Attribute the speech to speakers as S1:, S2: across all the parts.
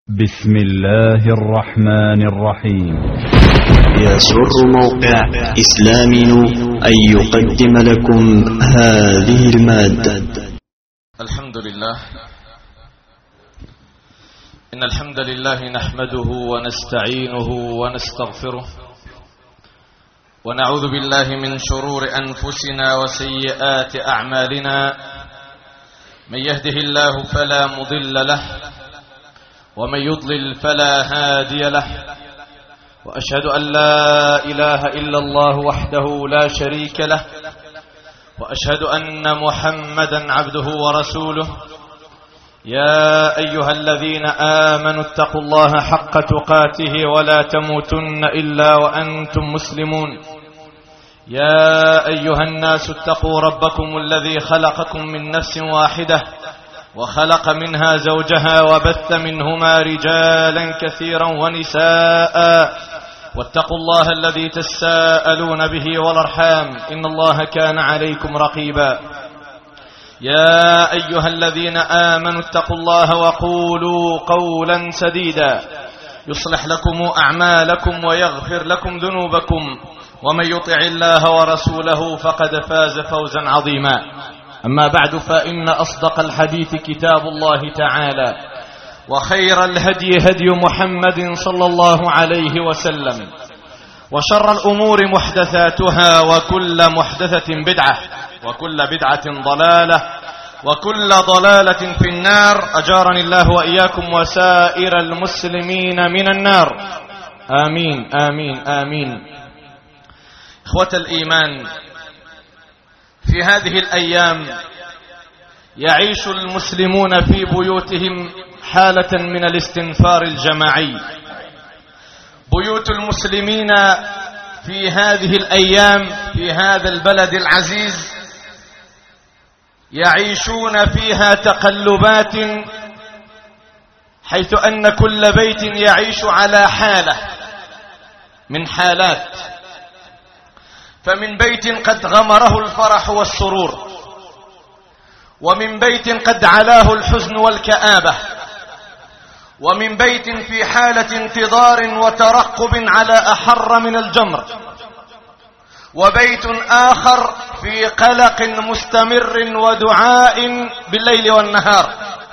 S1: بسم الله الرحمن الرحيم.
S2: يسر موقع إسلامنا أن يقدم لكم هذه المادة.
S3: الحمد لله، إن الحمد لله نحمده ونستعينه ونستغفره ونعوذ بالله من شرور أنفسنا وسيئات أعمالنا. من يهده الله فلا مضل له ومن يضلل فلا هادي له، وأشهد أن لا إله إلا الله وحده لا شريك له، وأشهد أن محمدا عبده ورسوله. يا أيها الذين آمنوا اتقوا الله حق تقاته ولا تموتن إلا وأنتم مسلمون. يا أيها الناس اتقوا ربكم الذي خلقكم من نفس واحدة وخلق منها زوجها وبث منهما رجالا كثيرا ونساء، واتقوا الله الذي تساءلون به والأرحام إن الله كان عليكم رقيبا. يا أيها الذين آمنوا اتقوا الله وقولوا قولا سديدا يصلح لكم أعمالكم ويغفر لكم ذنوبكم، ومن يطع الله ورسوله فقد فاز فوزا عظيما. أما بعد، فإن أصدق الحديث كتاب الله تعالى، وخير الهدي هدي محمد صلى الله عليه وسلم، وشر الأمور محدثاتها، وكل محدثة بدعة، وكل بدعة ضلالة، وكل ضلالة في النار. أجارني الله وإياكم وسائر المسلمين من النار، آمين آمين آمين. إخوة الإيمان، في هذه الأيام يعيش المسلمون في بيوتهم حالة من الاستنفار الجماعي. بيوت المسلمين في هذه الأيام في هذا البلد العزيز يعيشون فيها تقلبات، حيث أن كل بيت يعيش على حالة من حالات. فمن بيت قد غمره الفرح والسرور، ومن بيت قد علاه الحزن والكآبة، ومن بيت في حالة انتظار وترقب على أحر من الجمر، وبيت آخر في قلق مستمر ودعاء بالليل والنهار.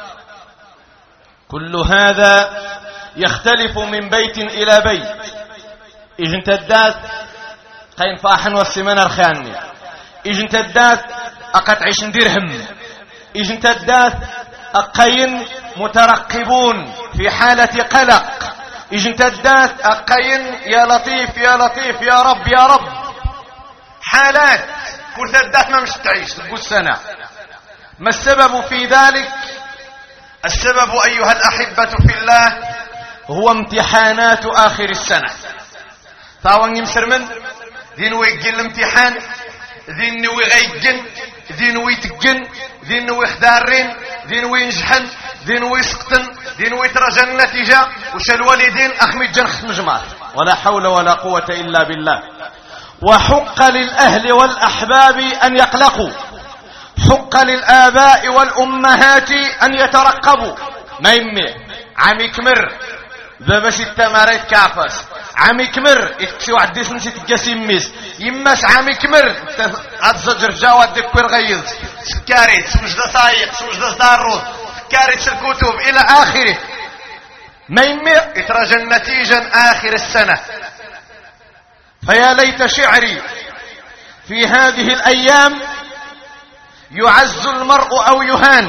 S3: كل هذا يختلف من بيت إلى بيت. إجنتدات قين فاحن والسمانة الخياني، إجنتدات أقطعش درهم، إجنتدات أقين مترقبون في حالة قلق، إجنتدات أقين يا لطيف يا لطيف يا رب يا رب. حالات كل تدات ما مش تعيش تقول سنة. ما السبب في ذلك؟ السبب أيها الأحبة في الله هو امتحانات آخر السنة. ثاوان يمسر من ذي نوي يجن الامتحان، ذي نوي غيجن، ذي نوي تجن، ذي نوي خدارين، ذي نوي ينجحن، ذي نوي يسقطن، ذي نوي ترجى النتيجة. وش الوالدين أخمي جنخ مجمار، ولا حول ولا قوة إلا بالله. وحق للأهل والأحباب أن يقلقوا، حق للآباء والأمهات أن يترقبوا. ما يمي عمي كمر باباش التماريت كافس، عمي كمر اتشي واحد ديس نسيت الجسيميس يماس، عمي كمر اتزجر جاوات دكوير غيظ سكاريت سوجد صايق سوجد داروز سكاريت الكتب إلى آخره. ما يمي اترجى النتيجة آخر السنة. فيا ليت شعري في هذه الأيام يعز المرء أو يهان.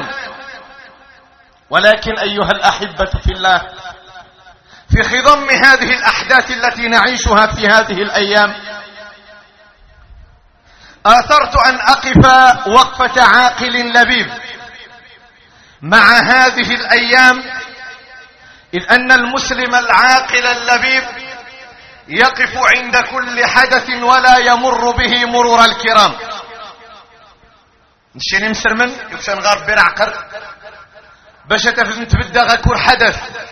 S3: ولكن أيها الأحبة في الله، في خضم هذه الأحداث التي نعيشها في هذه الأيام، آثرت أن أقف وقفة عاقل لبيب مع هذه الأيام، إذ أن المسلم العاقل اللبيب يقف عند كل حدث ولا يمر به مرور الكرام. نشيني مسرمن يكشن غار برعقر باش تفزن تبدا غكور حدث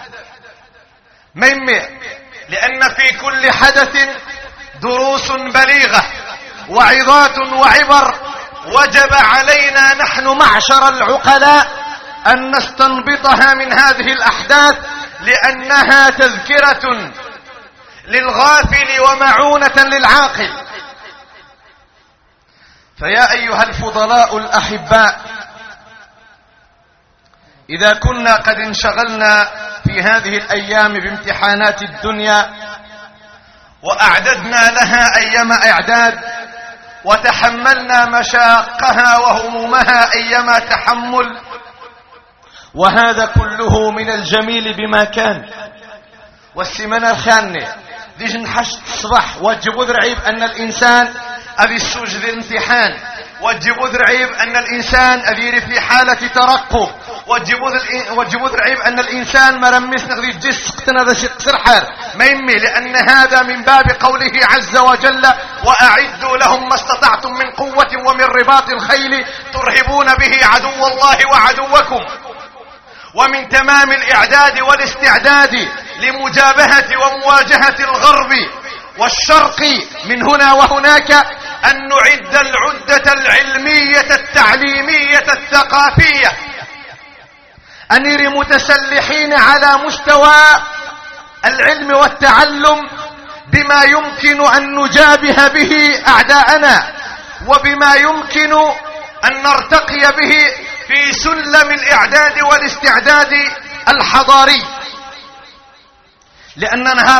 S3: ميمي، لأن في كل حدث دروس بليغة وعظات وعبر وجب علينا نحن معشر العقلاء أن نستنبطها من هذه الأحداث لأنها تذكرة للغافل ومعونة للعاقل. فيا أيها الفضلاء الأحباء، إذا كنا قد انشغلنا في هذه الأيام بامتحانات الدنيا وأعددنا لها أيما إعداد وتحملنا مشاقها وهمومها أيما تحمل، وهذا كله من الجميل بما كان، والسمنة الخانة ديج نحشت الصباح وتجيبوا ذرعيب أن الإنسان أذي السوج ذي الامتحان، وتجيبوا ذرعيب أن الإنسان أذيري في حالة ترقب، وتجيبوا ذرعيب أن الإنسان مرمس نغذي الجس قتنا ذا سرحر ما يمي، لأن هذا من باب قوله عز وجل: وأعدوا لهم ما استطعتم من قوة ومن رباط الخيل ترهبون به عدو الله وعدوكم. ومن تمام الإعداد والاستعداد لمجابهة ومواجهة الغرب والشرق من هنا وهناك أن نعد العدة العلمية التعليمية الثقافية، أن نرى متسلحين على مستوى العلم والتعلم بما يمكن أن نجابه به أعداءنا، وبما يمكن أن نرتقي به في سلم الإعداد والاستعداد الحضاري. لأن نهار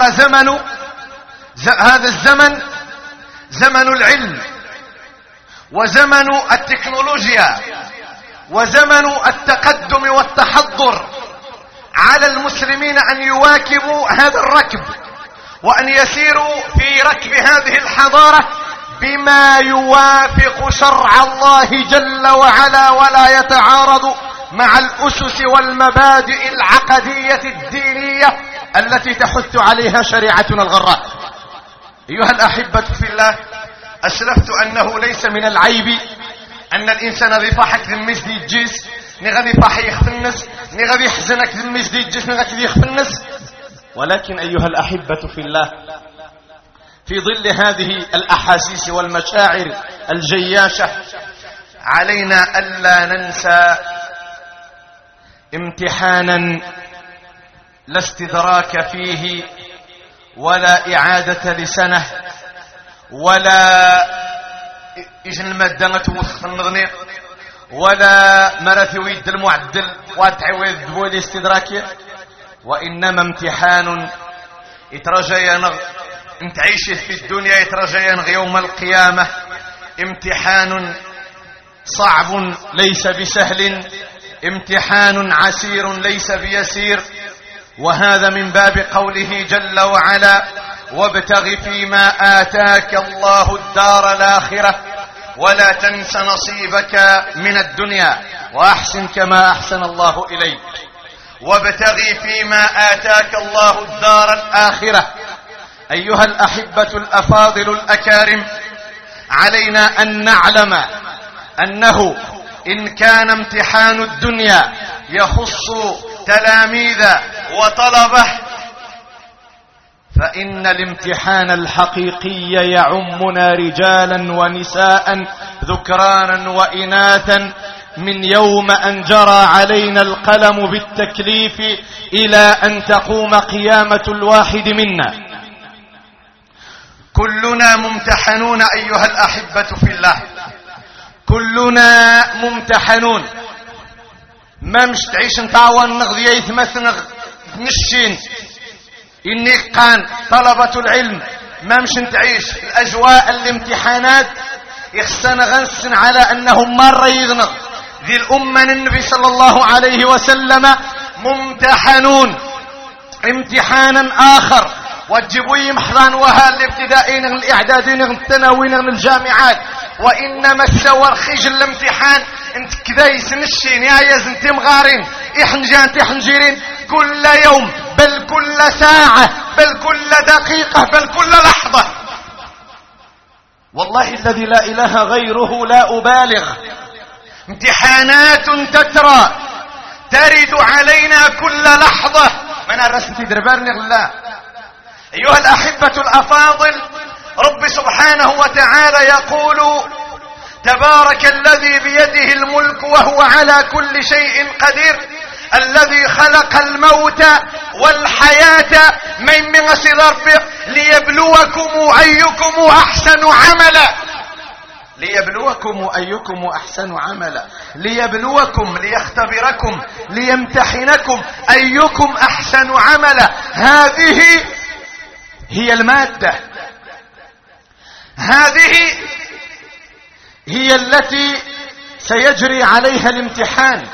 S3: هذا الزمن زمن العلم، وزمن التكنولوجيا، وزمن التقدم والتحضر. على المسلمين أن يواكبوا هذا الركب، وأن يسيروا في ركب هذه الحضارة بما يوافق شرع الله جل وعلا، ولا يتعارض مع الأسس والمبادئ العقدية الدينية التي تحث عليها شريعتنا الغراء. أيها الأحبة في الله، أسلفت أنه ليس من العيب أن الإنسان ذي فاحك ذميس دي الجيس نغذي فاحي يخفنس، نغذي حزنك ذميس دي الجيس نغذي يخفنس. ولكن أيها الأحبة في الله، في ظل هذه الأحاسيس والمشاعر الجياشة علينا ألا ننسى امتحانا لا استدراك فيه ولا إعادة لسنة ولا إجن المادة توث النغني ولا مرث ويد المعدل وتعوذ بولي استدراكي، وإنما امتحان يترجى انت عيشه في الدنيا يترجى يوم القيامة. امتحان صعب ليس بسهل، امتحان عسير ليس بيسير، وهذا من باب قوله جل وعلا: وابتغ فيما آتاك الله الدار الآخرة ولا تنس نصيبك من الدنيا وأحسن كما أحسن الله إليك. وابتغ فيما آتاك الله الدار الآخرة. أيها الأحبة الأفاضل الأكارم، علينا أن نعلم أنه إن كان امتحان الدنيا يخص تلاميذ وطلبة، فإن الامتحان الحقيقي يعمنا رجالا ونساء ذكرانا وإناثا من يوم أن جرى علينا القلم بالتكليف إلى أن تقوم قيامة الواحد منا. كلنا ممتحنون أيها الأحبة في الله، كلنا ممتحنون. ما مش تعيش نتعاون نغذي يثمثنغ نشين إني قان طلبة العلم ما مش نتعيش الأجواء الامتحانات يخسن غنسن على أنهم مرة يغنغ ذي الأمة. النبي صلى الله عليه وسلم ممتحنون امتحانا آخر، وتجيبوا يمحضان وها الابتدائيين الإعداديين الثانويين الجامعات، وإنما السور خيج الامتحان انت كذا يسنشين يا يزنتي مغارين إحنجان تحنجيرين كل يوم، بل كل ساعة، بل كل دقيقة، بل كل لحظة. والله الذي لا إله غيره لا أبالغ، امتحانات تترى ترد علينا كل لحظة. من الرسل تدربارني الله. أيها الأحبة الأفاضل، رب سبحانه وتعالى يقول: تبارك الذي بيده الملك وهو على كل شيء قدير الذي خلق الموت والحياة من غسل ربه ليبلوكم أيكم أحسن عملا. ليبلوكم أيكم أحسن عملا، ليبلوكم، ليختبركم، ليمتحنكم أيكم أحسن عملا. هذه هي المادة، هذه هي التي سيجري عليها الامتحان.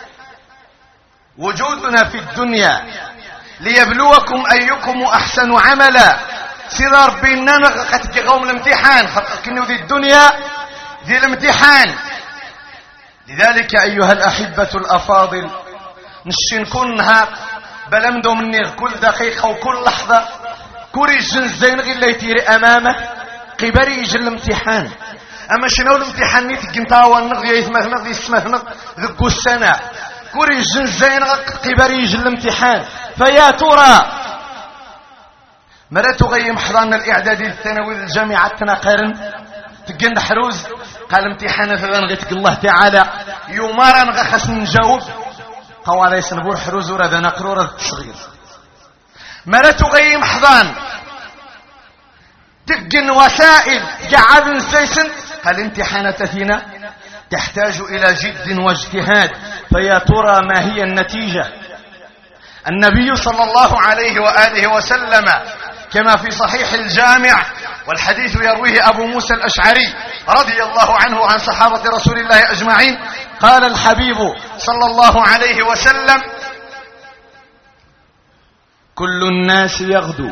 S3: وجودنا في الدنيا ليبلوكم أيكم أحسن عملا. سير ربي إننا قد قوم الامتحان، كنو ذي الدنيا ذي الامتحان. لذلك أيها الأحبة الأفاضل نشنكنها بلمدو مني كل دقيقة وكل لحظة كوري الزين غير اللي يتيري أمامه قبري يجي الامتحان. أما شنو الامتحان نيت قنطاوة النغ يثمث نغ يسمث نغ ذقو السنة كوري الزين قبري يجي الامتحان. فيا ترى مرات غيم حضان الإعدادي الثانوي الجامعة تناقرن تقن حروز قال امتحان فغان غيتك الله تعالى يومارا غخس نجاوب قوالي سنبور حروز ورد نقرور التصغير. مرات غيم حضان تقن وسائل قعد سيسن قال امتحانات ثينا تحتاج إلى جد واجتهاد. فيا ترى ما هي النتيجة؟ النبي صلى الله عليه وآله وسلم كما في صحيح الجامع، والحديث يرويه أبو موسى الأشعري رضي الله عنه عن صحابة رسول الله أجمعين، قال الحبيب صلى الله عليه وسلم: كل الناس يغدو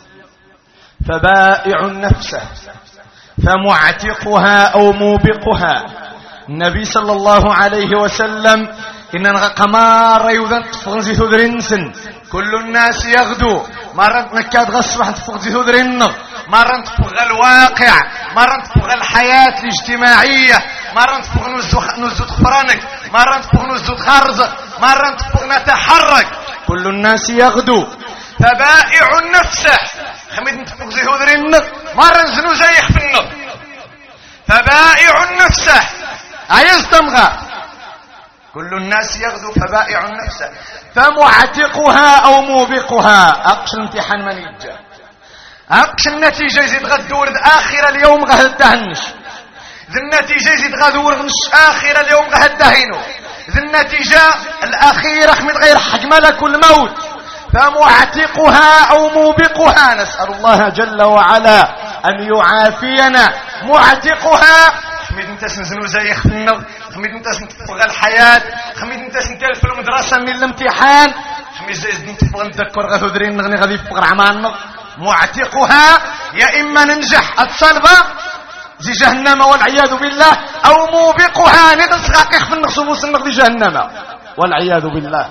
S3: فبائع نفسه فمعتقها أو موبقها. النبي صلى الله عليه وسلم إن قمار يوذن تفغزي ثذرنسن. كل الناس يغدو، مرة نكاد غصبح تفغزي ثذرن، مرة تفغ الواقع، مرة تفغ الحياة الاجتماعية، مرة تفغ نزود خفرانك، مرة تفغ نزود خرزك، مرة تفغ نتحرك. كل الناس يغدو فبائع نفسه، خميد نتفغزي ثذرن، مرة نزنو زيخ في النظر. فبائع نفسه عايز تمغى. كل الناس يغدو فبائع نفسه فمعتقها أو موبقها. أقش الامتحان من يجا، أقش النتيجة يزيد غدور آخر اليوم غهدهنش، ذي النتيجة يزيد غدور آخر اليوم غهدهينو، ذي النتيجة الأخيرة من غير حق ملك الموت. فمعتقها أو موبقها، نسأل الله جل وعلا أن يعافينا. معتقها خميد انت سنزنو زي خفنا، خميد انت سنتفغ الحياة، خميد انت سنتلف في المدرسة من الامتحان، خميد زي نتفغ نتذكر غاثو درين نغني غادي يفقر عمالنا. معتقها يا إما ننجح الصلبة زي جهنم والعياذ بالله، أو موبقها ندس غاقيخ في النقص ونصنق دي جهنم والعياذ بالله.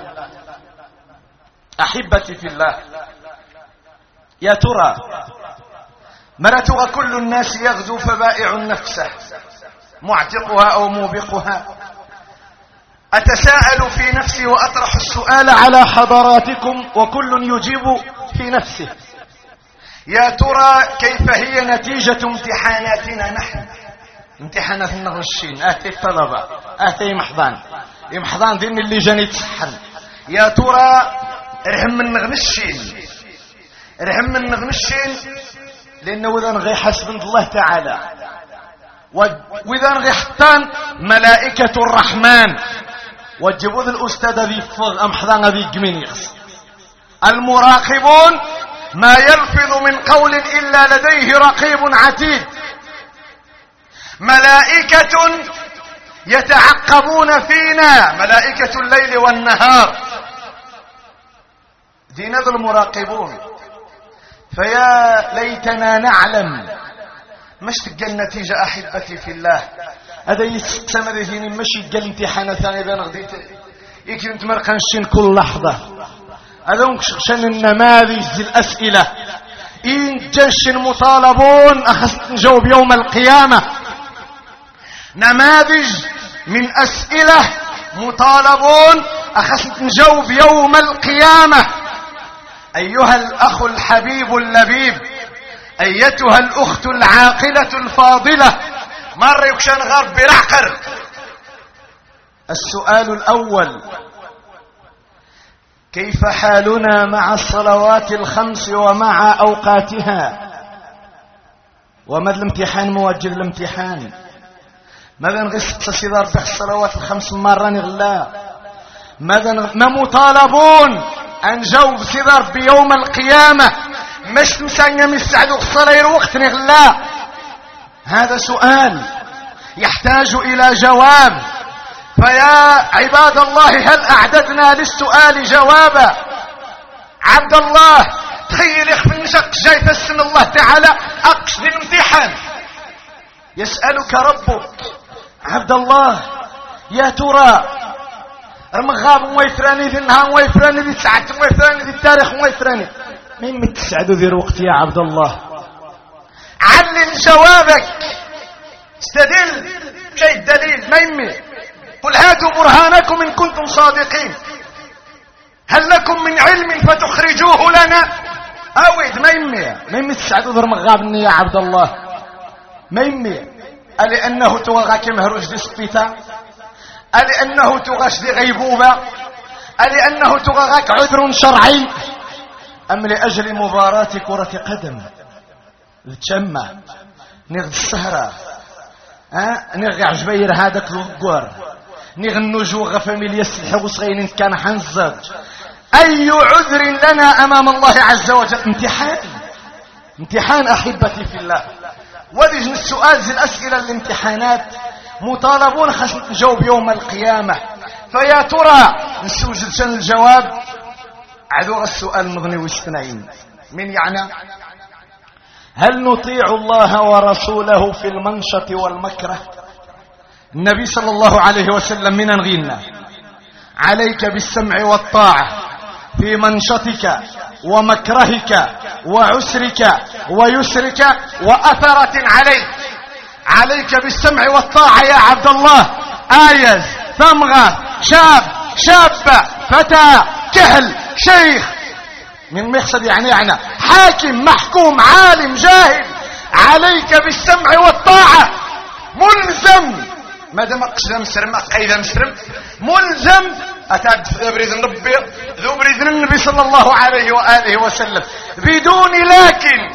S3: أحبتي في الله، يا ترى مرتغ كل الناس يغدو فبائع نفسه معتقها أو موبقها. أتساءل في نفسي وأطرح السؤال على حضراتكم وكل يجيب في نفسه. يا ترى كيف هي نتيجة امتحاناتنا نحن؟ امتحانات النغشين آتي الطلبة، آتي محضان ذين اللي جاني تسحن. يا ترى رهم النغنشين، رهم النغنشين، لأنه وذا نغي حسب الله تعالى، وإذا نغي حتى ملائكة الرحمن وجبوذ الأستاذ ذي فض أمحضان ذي جمينيغس. المراقبون ما يلفظ من قول إلا لديه رقيب عتيد. ملائكة يتعقبون فينا، ملائكة الليل والنهار، دين ذو المراقبون. فيا ليتنا نعلم مش تلقى النتيجة. أحبتي في الله، هذا يستمر ذهني مشي قال امتحان ثاني بين غديت يمكن تمرقنشين كل لحظة. هذا شن النماذج الأسئلة إن جنش مطالبون أخذت نجاوب يوم القيامة. نماذج من أسئلة مطالبون أخذت نجاوب يوم القيامة. أيها الأخ الحبيب اللبيب، أيتها الأخت العاقلة الفاضلة، مر يكشن غرب برعقر. السؤال الأول:
S4: كيف حالنا مع الصلوات الخمس ومع أوقاتها؟ وماذا الامتحان موجه الامتحان؟ ماذا نغس تصيد ربح الصلوات الخمس مرة نغلا؟ ماذا ما مطالبون أن جاوب سيد ربي يوم القيامة مش نسانيا مسعدوا الصلاة وقت نغلا؟ هذا سؤال يحتاج إلى جواب. فيا عباد الله هل أعددنا للسؤال جوابا؟ عبد الله تخيل يخفي النشق جاي تسن الله تعالى أقش للامتحان يسألك ربك عبد الله يا ترى رمغاب ويفراني ذي النهار ويفراني ذي ساعة ويفراني ذي التاريخ ويفراني مين متسعد ذي الوقت يا عبد الله؟ علل جوابك استدل شيء الدليل ما يمي قل هاتوا برهانكم إن كنتم صادقين هل لكم من علم فتخرجوه لنا؟ أويد ما يمي تسعدوا ذر مغابني يا عبد الله ما يمي ألأنه توغاك مهروج دي سبيتا ألأنه توغاش دي غيبوبة ألأنه توغاك عذر شرعي أم لأجل مباراة كرة قدم التشمع نغد السهرة نغي عجبير هذاك الغور نغنو جوغ فاميليا السلحة وصغيرين كان حنزج أي عذر لنا أمام الله عز وجل؟ امتحان أحبتي في الله. ودي السؤال زي الأسئلة الامتحانات مطالبون خاص نجاوب يوم القيامة. فيا ترى نسوجد شن الجواب عذور السؤال مغني واستنعين من يعني هل نطيع الله ورسوله في المنشط والمكره؟ النبي صلى الله عليه وسلم من نغينا عليك بالسمع والطاعة في منشطك ومكرهك وعسرك ويسرك وأثرة عليك. عليك بالسمع والطاعة يا عبد الله آيز ثمغة شاب شابة فتى كهل شيخ من مقصد يعني حاكم محكوم عالم جاهل عليك بالسمع والطاعة ملزم ما دام قصد مسرم قيد مسرم ملزم أتعد ذو بريد النبي صلى الله عليه وآله وسلم بدون لكن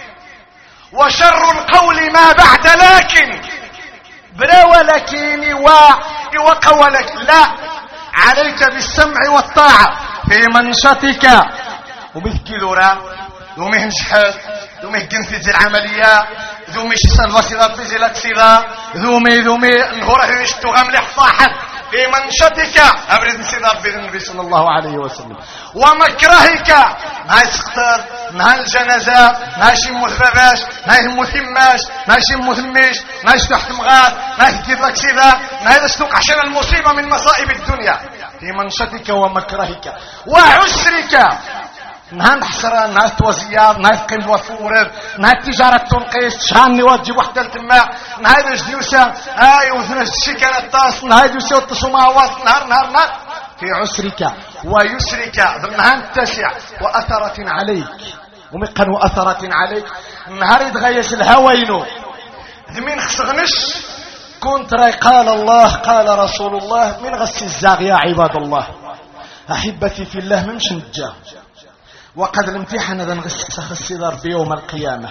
S4: وشر القول ما بعد لكن بلا ولكن وقولك لا عليك بالسمع والطاعة في منشطك وبذكذورا ذو مهن شحال ذو مهن في العملية ذو مش سلفة في زلك سيدا ذو مي نهوره يشتغى مليح صاحب في منشطك أبرز سيدا ربي النبي صلى الله عليه وسلم ومكرهك نهاي سقطر نهاي الجنازة نهاي شمو ثباباش نهاي المثماش نهاي شمو ثميش نهاي تحت مغاد نهاي كيف لك سيدا نهاي تستوق عشان المصيبة من مصائب الدنيا في منشطك ومكرهك وعسرك نهار حسرة نهار توزيار نهار قيم وفورر نهار تجارة تنقيس شهاني واجب وحدة التماع نهار جديوسة وثنى الشيكان الطاس نهار جديوسة والتصماوات نهار في عسرك ويسرك نهار التاسع وأثرة عليك ومقن وأثرة عليك نهار يتغيس الهوينو ذمين خصغنش كنت راي قال الله قال رسول الله من غس الزاغ يا عباد الله أحبتي في الله ممش نتجاه وقد الامتحان ذا نغسخ الصدر في يوم القيامة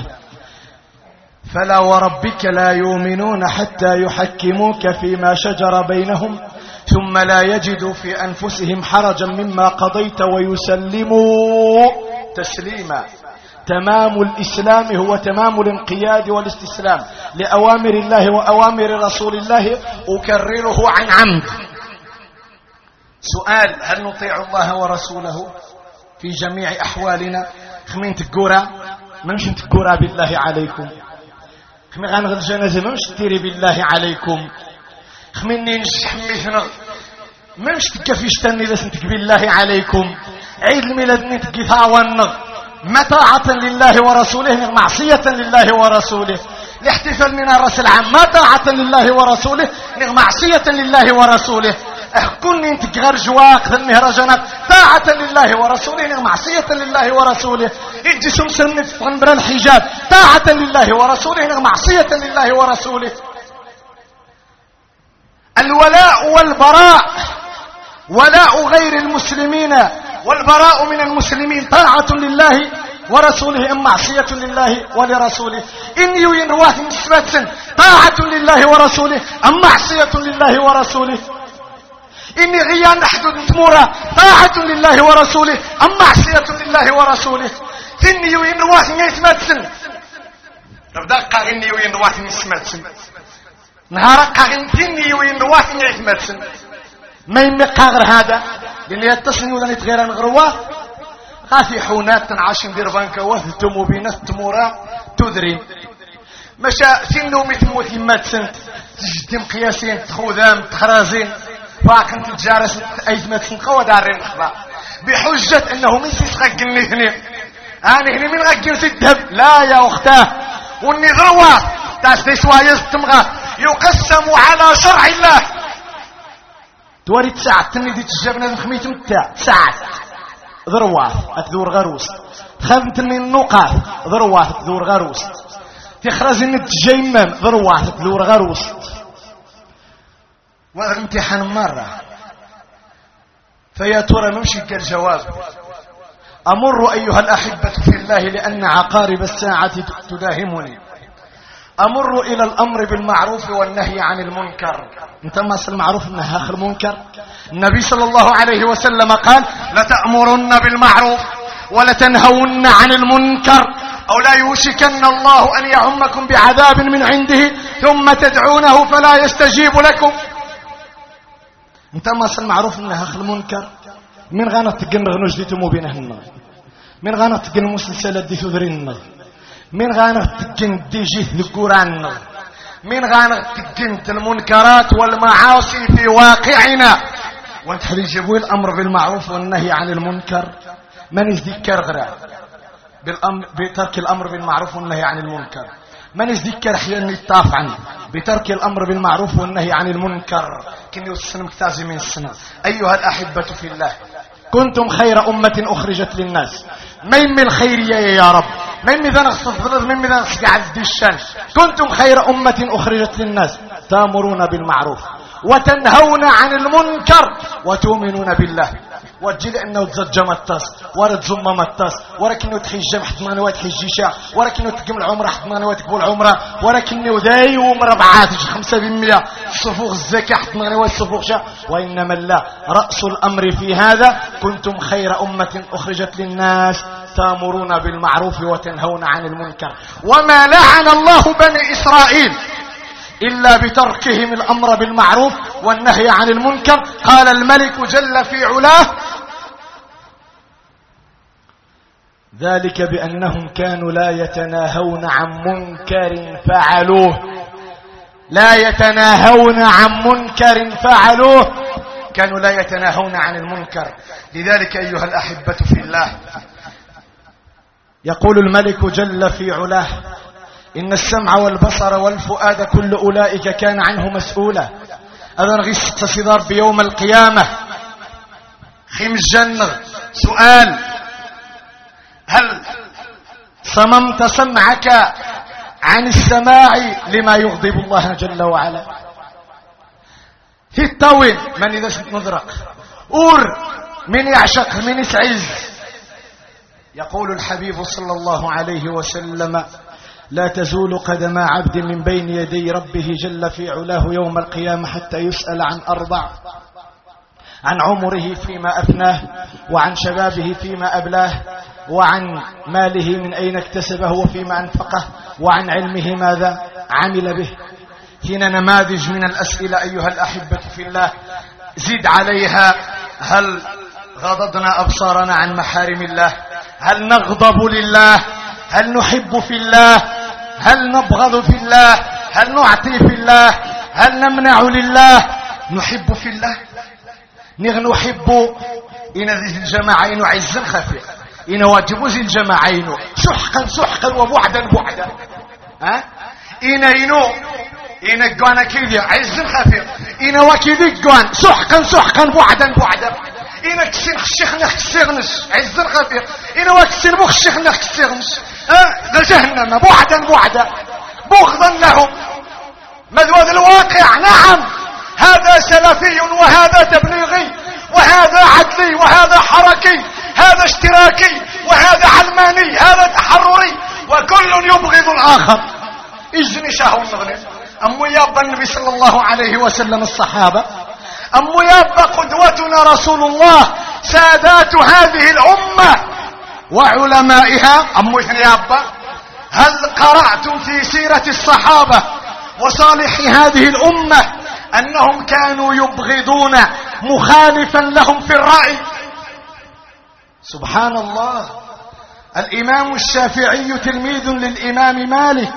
S4: فلا وربك لا يؤمنون حتى يحكموك فيما شجر بينهم ثم لا يجدوا في أنفسهم حرجا مما قضيت ويسلموا تسليما. تمام الإسلام هو تمام الانقياد والاستسلام لأوامر الله وأوامر رسول الله أكرره عن عمد. سؤال هل نطيع الله ورسوله في جميع أحوالنا؟ خمين تقورا منش تقورا بالله عليكم خمين غنغ الجنازة منش تيري بالله عليكم خمين نينش حميثنا منش تكفيش تاني بس نتك بالله عليكم عيد الميلاد نتكي ثاوانغ ما طاعة لله ورسوله معصية لله ورسوله. الاحتفال من الرأس العام ما طاعة لله ورسوله معصية لله ورسوله. كوني انت غير جواق المهرجانات طاعة لله ورسوله معصية لله ورسوله. يجي سمسن في غنبر الحجاب طاعة لله ورسوله معصية لله ورسوله. الولاء والبراء ولاء غير المسلمين والبراء من المسلمين طاعة لله ورسوله أم معصية لله ولرسوله. إني ينرواه نسبة طاعة لله ورسوله أم معصية لله ورسوله. إني غيان حدود تمورا طاعة لله ورسوله أم معصية لله ورسوله. إني ينرواه نسبة ربداقا إني ينرواه نسبة نهارقا إني ينرواه نسبة ما يمقى غير هذا لأن يتصني ولا يتغير عن غرواه غافي حونات تنعاشين دير بانكا وثتمو بينات تمورا تدري مشا سنو مثموث يمات سنت تجدم قياسين تخوذام تخرازين فاقن تجارس ايزمات سنت قوى دارين اخبار بحجة انه من سيسغقني هني انا هني من غقن سيدهب لا يا اختاه واني غرواه تاس تسوايز تمغى يقسم على شرع الله تواري تساعة تني دي تجابنا خميت متاع ساعة ذروات أتذور غروس خذت من النقاط ذروات أتذور غروس تخرج من التجيمم ذروات أتذور غروس. وهذا امتحان مرة فيا ترى نمشي كالجواب. أمر أيها الأحبة في الله لأن عقارب الساعة تداهمني. أمر إلى الأمر بالمعروف والنهي عن المنكر. انت ما المعروف النهي عن المنكر. النبي صلى الله عليه وسلم قال لتأمرن بالمعروف ولتنهون عن المنكر أو لا يوشكن الله أن يعمكم بعذاب من عنده ثم تدعونه فلا يستجيب لكم. انت ما المعروف النهي عن المنكر. من غانا تقن غنو جديتمو بينهن من غانا تقن مسلسلات دي ثذرين من غانا تقن دي جيه ذكوران من غانا تقن المنكرات والمعاصي في واقعنا. وانت حد يجيبوا الامر بالمعروف والنهي عن المنكر من يذكر غير بترك الامر بالمعروف والنهي عن المنكر. من يذكر احيانا يطاف عنه بترك الامر بالمعروف والنهي عن المنكر كني السنه مكتازي من السنه. ايها الاحبه في الله كنتم خير امه اخرجت للناس. من الخيريه يا رب من ذا نغصف من ذا نسقع الدشان. كنتم خير امه اخرجت للناس تامرون بالمعروف وتنهون عن المنكر وتؤمنون بالله. وتجي لانه تزجم التاس ورد زمم التاس ولكنه تحجم حتى ما نوات حجيشا ولكنه تقم العمره حتى ما نوات تقول عمره ولكنه دايوم ربعات 5% صفوغ الزكاه حتى ما نوات صفوغ شا. وانما الله راس الامر في هذا كنتم خير امه اخرجت للناس تامرون بالمعروف وتنهون عن المنكر. وما لعن الله بني اسرائيل إلا بتركهم الأمر بالمعروف والنهي عن المنكر. قال الملك جل في علاه ذلك بأنهم كانوا لا يتناهون عن منكر فعلوه. لا يتناهون عن منكر فعلوه. كانوا لا يتناهون عن المنكر. لذلك أيها الأحبة في الله يقول الملك جل في علاه إن السمع والبصر والفؤاد كل أولئك كان عنه مسؤولا. هذا نغيس تصدار بيوم القيامة خيم الجنة. سؤال هل صممت سمعك عن السماع لما يغضب الله جل وعلا؟ في الطويل من إذا نضرق أور من يعشق من يسعز. يقول الحبيب صلى الله عليه وسلم لا تزول قدم عبد من بين يدي ربه جل في علاه يوم القيامة حتى يسأل عن 4: عن عمره فيما أفناه وعن شبابه فيما أبلاه وعن ماله من أين اكتسبه وفيما أنفقه وعن علمه ماذا عمل به. هنا نماذج من الأسئلة أيها الأحبة في الله. زد عليها هل غضضنا أبصارنا عن محارم الله؟ هل نغضب لله؟ هل نحب في الله؟ هل نبغض في الله؟ هل نعطي في الله؟ هل نمنع لله؟ نحب في الله نحب إن ذي الجماعين عزا خفيف إن واجب ذي الجماعين سحقا وبعدا بعدا. إن قوانا كذي عزا خفيف إن وكذي قوان سحقا بعدا إن كسين خشيخنا خسيغنش عزا خفيف إن وكسين بخشيخنا خسيغنش جهنم بعدا بغضا لهم. مذوذ الواقع نعم هذا سلفي وهذا تبليغي وهذا عدلي وهذا حركي هذا اشتراكي وهذا علماني، هذا تحرري، وكل يبغض الآخر. إجني شهو النغلين أمو يابا النبي صلى الله عليه وسلم الصحابة، أمو يابا قدوتنا رسول الله، سادات هذه الأمة وعلمائها. أمو يابا هل قرأتم في سيرة الصحابة وصالح هذه الأمة أنهم كانوا يبغضون مخالفا لهم في الرأي؟ سبحان الله. الإمام الشافعي تلميذ للإمام مالك،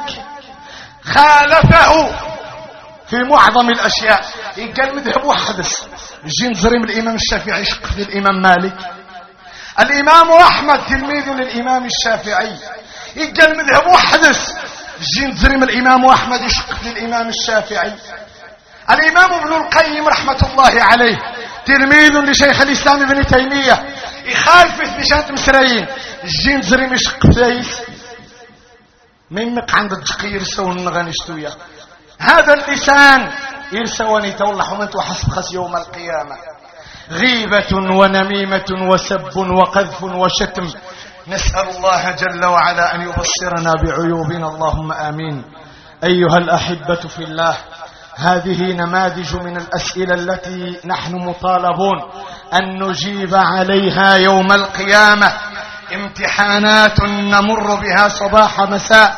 S4: خالفه في معظم الأشياء. قال مذهب وحدث جين زريم الإمام الشافعي شق في الإمام مالك. الإمام أحمد تلميذ للإمام الشافعي، قال مذهب وحدث جين زريم الإمام أحمد يشق في الإمام الشافعي. الإمام ابن القيم رحمة الله عليه تلميذ لشيخ الإسلام ابن تيمية، يخالف في شانت مسرين جين زريم يشق فيس ميمك عند الدقي يرسون النغانشتوية. هذا اللسان يرسوني تولح ومن وحسب خس يوم القيامة. غيبة ونميمة وسب وقذف وشتم. نسأل الله جل وعلا أن يبصرنا بعيوبنا، اللهم آمين. أيها الأحبة في الله، هذه نماذج من الأسئلة التي نحن مطالبون أن نجيب عليها يوم القيامة. امتحانات نمر بها صباح مساء،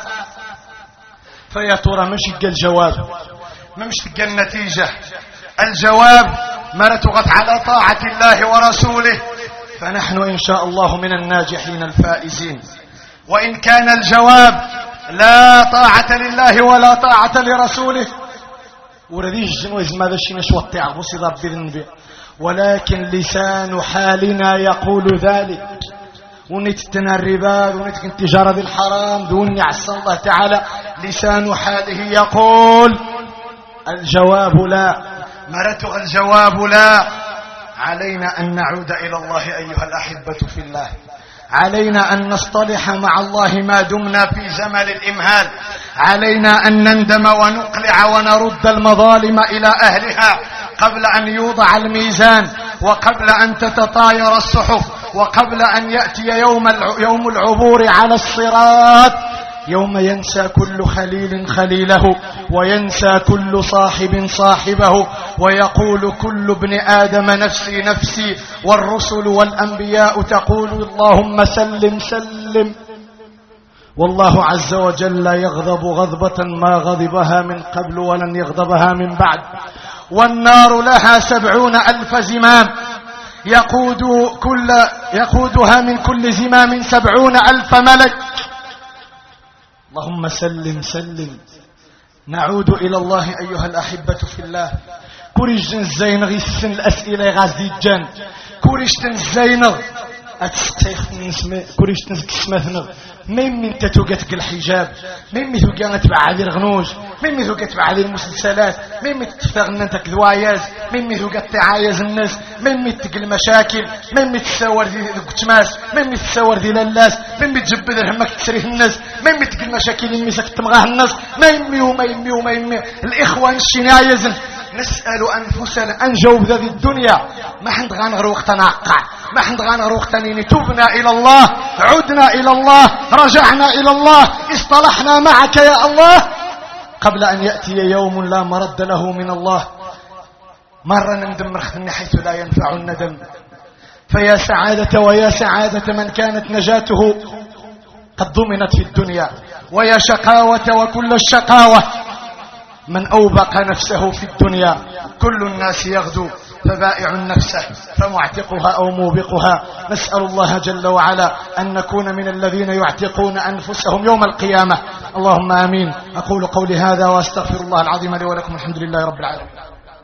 S4: فيا ترى مش يلقى الجواب، ما مش تلقى النتيجة. الجواب ما تغط على طاعة الله ورسوله، فنحن إن شاء الله من الناجحين الفائزين. وإن كان الجواب لا طاعة لله ولا طاعة لرسوله ورديش جنوز ماذا الشيء نشوط تعبوسي ضرب النبي، ولكن لسان حالنا يقول ذلك. ونتتنا الربا ونتك التجارة بالحرام دون يعصى الله تعالى، لسان حاله يقول الجواب لا. مرتغ الجواب لا. علينا أن نعود إلى الله أيها الأحبة في الله. علينا أن نصطلح مع الله ما دمنا في زمن الإمهال. علينا أن نندم ونقلع ونرد المظالم إلى أهلها قبل أن يوضع الميزان، وقبل أن تتطاير الصحف، وقبل أن يأتي يوم العبور على الصراط، يوم ينسى كل خليل خليله، وينسى كل صاحب صاحبه، ويقول كل ابن آدم نفسي نفسي، والرسل والأنبياء تقول اللهم سلم سلم. والله عز وجل يغضب غضبة ما غضبها من قبل ولن يغضبها من بعد. والنار لها 70,000 زمام، يقودها من كل زمام 70,000 ملك. اللهم سلم سلم. نعود إلى الله أيها الأحبة في الله. كوريج الزينغ يسن الأسئلة غازي الجان، كوريج الزينغ أتسقيخ نسمي، كوريج تنسمثنغ مين تتوقتك الحجاب، مين توقعت بعالي الغنوج، مين توقعت بعالي المسلسلات، مين تفتغن انت كذواياز، مين توقعت تعايز الناس، مين تقل المشاكل، مين تساور ذي الكتماس، مين تساور ذي للاس، مين تجبد همك تسريه الناس، مين تقل المشاكل يميسك تمغاه الناس، مين الإخوان الشنايزن. نسأل أنفسنا أن جوب ذي الدنيا ما حند غانغر وقت نعقع، ما حند غانغر وقت تبنا إلى الله، عدنا إلى الله، رجعنا إلى الله، اصطلحنا معك يا الله قبل أن يأتي يوم لا مرد له من الله. مرة ندم رخذني حيث لا ينفع الندم. فيا سعادة ويا سعادة من كانت نجاته قد ضمنت في الدنيا، ويا شقاوة وكل الشقاوة من أوبق نفسه في الدنيا. كل الناس يغدو فبائع نفسه فمعتقها أو موبقها. نسأل الله جل وعلا أن نكون من الذين يعتقون أنفسهم يوم القيامة، اللهم آمين. أقول قولي هذا وأستغفر الله العظيم لي ولكم. الحمد لله رب العالمين.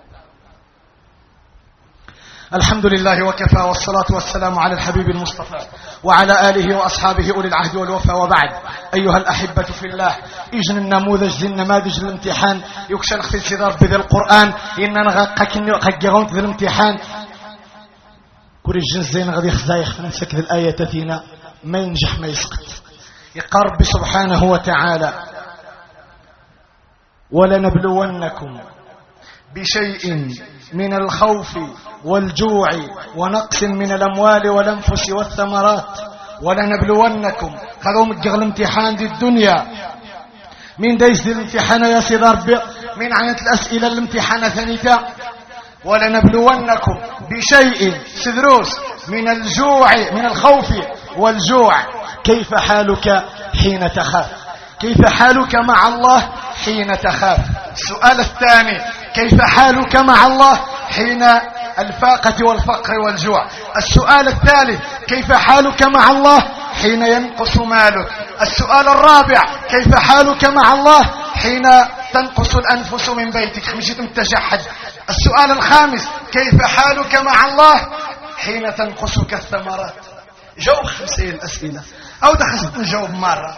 S4: الحمد لله وكفى، والصلاة والسلام على الحبيب المصطفى وعلى آله وأصحابه أولي العهد والوفا، وبعد. أيها الأحبة في الله، إجن النموذج ذي النماذج الامتحان يكشن في صدار بذي القرآن إننا قاقغون ذي الامتحان كوري الجنزين غادي خزايخ نمسك ذي الآية تثينا ما ينجح ما يسقط. يقرب سبحانه وتعالى ولنبلونكم بشيء من الخوف والجوع ونقص من الأموال والأنفس والثمرات ولنبلونكم. هذا مجغل امتحان دي الدنيا. من دايس دي الامتحان يا سيد ربي؟ من عنت الأسئلة الامتحان ثانيتا. ولنبلونكم بشيء سدروس من الجوع، من الخوف والجوع. كيف حالك حين تخاف؟ كيف حالك مع الله حين تخاف؟ السؤال الثاني: كيف حالك مع الله حين الفاقة والفقر والجوع؟ السؤال الثالث: كيف حالك مع الله حين ينقص مالك؟ السؤال الرابع: كيف حالك مع الله حين تنقص الأنفس من بيتك؟ مشيت متشحد. السؤال الخامس: كيف حالك مع الله حين تنقصك الثمرات؟ جاوب 5 الأسئلة أو دخلت نجاوب مرة.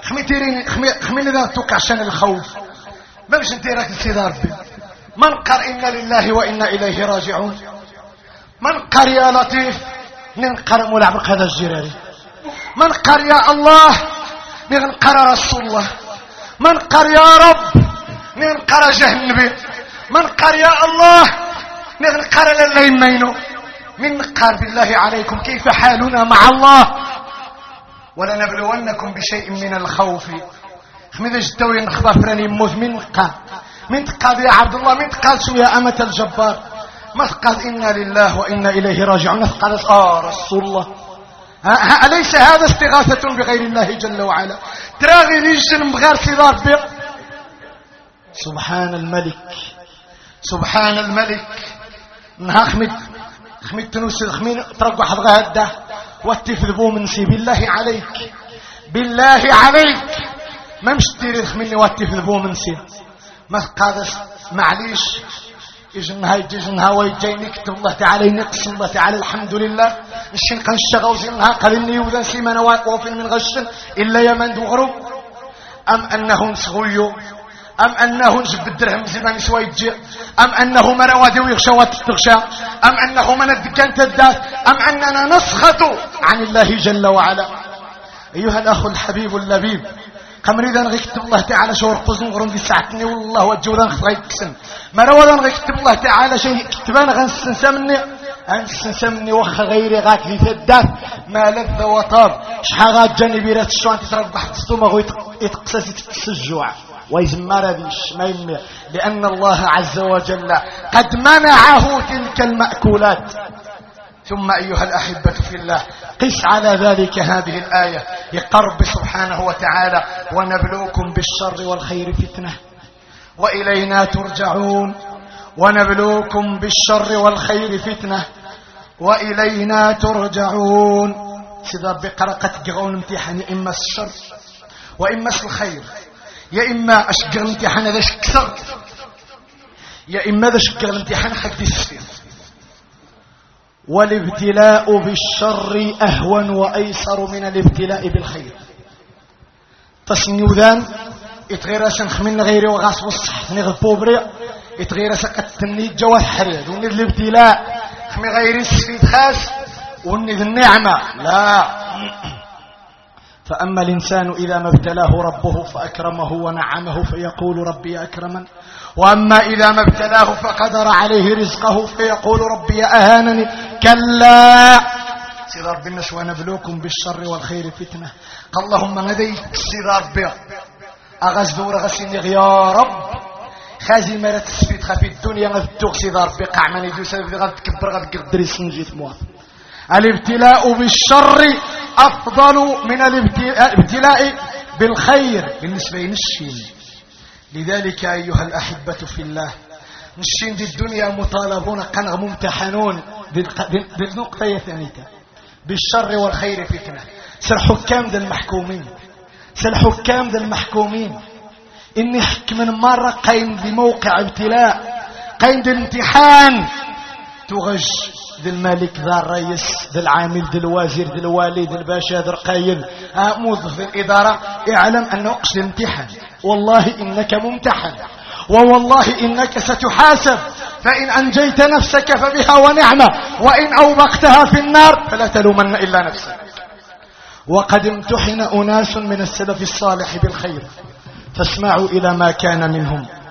S4: خمين إذا توقع عشان الخوف ما مش انت راك سيد ربي. من قر إنا لله وإنا إليه راجعون؟ من قر يا لطيف؟ ننقر ملعبق هذا الجراري. من قر يا الله؟ ننقر رسول الله. من قر يا رب؟ ننقر جهنبي. من قر يا الله؟ ننقر لليمينو. من قر بالله عليكم كيف حالنا مع الله؟ ولنبلونكم بشيء من الخوف. خميذا جدوين نخبر فراني موت. من تقال يا عبد الله؟ من تقال شو يا أمة الجبار؟ ما تقال إنا لله وإنا إليه راجعون؟ تقال رسول الله. أليس هذا استغاثة بغير الله جل وعلا؟ تراغي نيجن بغير صدار بيق. سبحان الملك، سبحان الملك. نها خميد تنوسي خمين ترقوا حضغة هده واتفذبوا منسي. بالله عليك، بالله عليك ما مش تديري خميني واتفذبوا منسي. ما قادش معليش يجنها يجنها ويجيني كتب الله تعالى ينقسم الله تعالى الحمد لله. نشين قنشة غوزينها قال إني يوذن سيمانا واقوفين من غشن إلا يمن دوغرو. أم أنه نسغيو، أم أنه نجب الدرهم زمان سوى يجي، أم أنه مروادي ويغشى وتتغشى، أم أنه من الدكان تدات، أم أننا نسخط عن الله جل وعلا. أيها الأخ الحبيب اللبيب، قمريدا غيكتب الله تعالى شور قزن غرم دي ساعتني والله وجودان غيكسن مروادا غيكتب الله تعالى شيء كتبان غنسنسمني وخ غيري غاك في الدات ما لذ وطاب شحاغات جانبي رات الشوان تتربح حتستوما غو يتقسس الجوع ويزمار ديش ما يمي، لأن الله عز وجل قد منعه تلك المأكولات. ثم أيها الأحبة في الله، قس على ذلك هذه الآية يقرب سبحانه وتعالى: ونبلوكم بالشر والخير فتنة وإلينا ترجعون. ونبلوكم بالشر والخير فتنة وإلينا ترجعون. سيدا بقرقة قغون امتحان إما الشر وإما الخير، يا إما أشقر امتحان هذا شكثر، يا إما ذا شقر امتحان حق دي السفير. والابتلاء بالشر أهون وأيسر من الابتلاء بالخير. تسنيوذان يتغير خمين غيري وغاس وصح نغفو بريع يتغير قتني جواد حريد. ونذ الابتلاء خمي غيري السفيد خاس ونذ النعمة لا. فأما الإنسان إذا ما ابتلاه ربه فأكرمه ونعمه فيقول ربي أكرمن، وأما إذا ما ابتلاه فقدر عليه رزقه فيقول ربي أهانني. كلا سيد ربنا ونبلوكم بالشر والخير فتنة. قال اللهم نديك سيد ربي أغز دور غسيني يا رب خازي مرات السفيد خفي الدنيا غدوك سيد ربي قعماني دوسا غتكبر غتقدر يسنجيت موافق. الابتلاء بالشر أفضل من الابتلاء بالخير بالنسبة للشين. لذلك أيها الأحبة في الله، نشين دي الدنيا مطالبون قنغ ممتحنون بالنقطة ثانية بالشر والخير فتنة. سالحكام ذا المحكومين، سالحكام ذا المحكومين إني حك من مرة قيم بموقع ابتلاء، قيم ذا الامتحان تغج ذا الملك ذا الرئيس ذا العامل ذا الوزير ذا الوالي ذا الباشا ذا القايد موظف الإدارة، اعلم أنه قصد امتحان. والله إنك ممتحن، ووالله إنك ستحاسب. فإن أنجيت نفسك فبها ونعمة، وإن أوبقتها في النار فلا تلومن إلا نفسك. وقد امتحن أناس من السلف الصالح بالخير، فاسمعوا إلى ما كان منهم.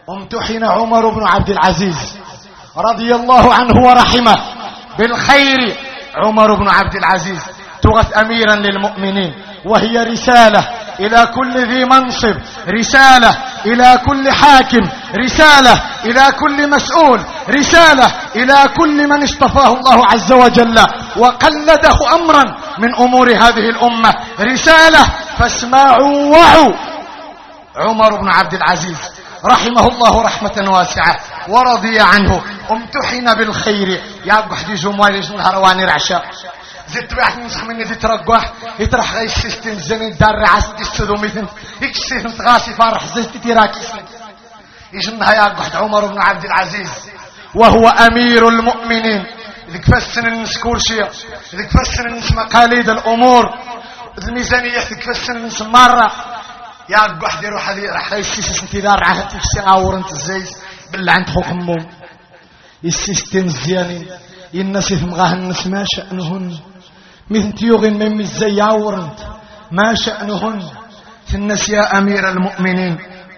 S4: امتحن عمر بن عبد العزيز رضي الله عنه ورحمه بالخير. عمر بن عبد العزيز تغت أميرا للمؤمنين، وهي رسالة إلى كل ذي منصب، رسالة إلى كل حاكم، رسالة إلى كل مسؤول، رسالة إلى كل من اصطفاه الله عز وجل وقلده أمرا من أمور هذه الأمة، رسالة فاسمعوا وعوا. عمر بن عبد العزيز رحمه الله رحمة واسعة ورضي عنه امتحن بالخير. يا بحدي جموالي نهرواني العشاء زدت بحث نسخ مني دي ترقح يطرح غي السيستم الزمين دار رعاس دي السدوميتن يكسيت نتغاسي فارح زيت تيراكيسن يجنها يا بحد عمر بن عبد العزيز وهو أمير المؤمنين. ذيك فسن النسكول شيء، ذيك فسن النس مقاليد الأمور، الميزانية ذيك فسن النس مرة يا بحد يروح هذه راح يسيس انتظار عهد يفسي عور انت الزيز بالله عند خوك امهم السيستم الزيانين الناس يفمغاه الناس ما شأنهن مثل تيوغن من الزي عور انت ما شأنهن في الناس. يا أمير المؤمنين،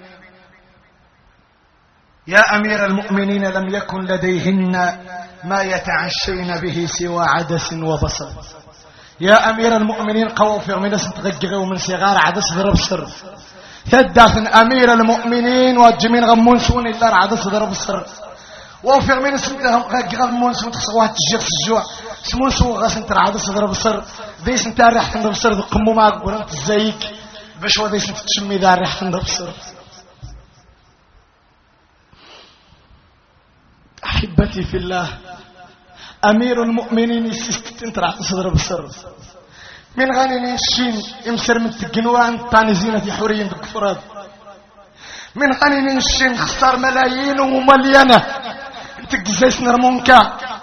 S4: يا أمير المؤمنين لم يكن لديهن ما يتعشين به سوى عدس وبصل. يا أمير المؤمنين قووا في من تغجغوا من صغار عدس ضرب سر ثدث أمير المؤمنين والجمين غمون سون إلا عدس ضرب سر وفي من سنتهم غمون سون تخصوات الجيخ الجوع سمون سو غاسنت عدس ضرب سر ديس انت ريحة ضرب سر قموا معك قرنت الزيك باش وديس انت تشمي ذا ريحة ضرب سر. أحبتي في الله، أمير المؤمنين يسيست انت رح تصدر بسر من غني الشين يمسر من التقنوان طاني زينة حوريين بالكفرات من غني الشين خسر ملايين ومليانة انت قزيس نرمونكا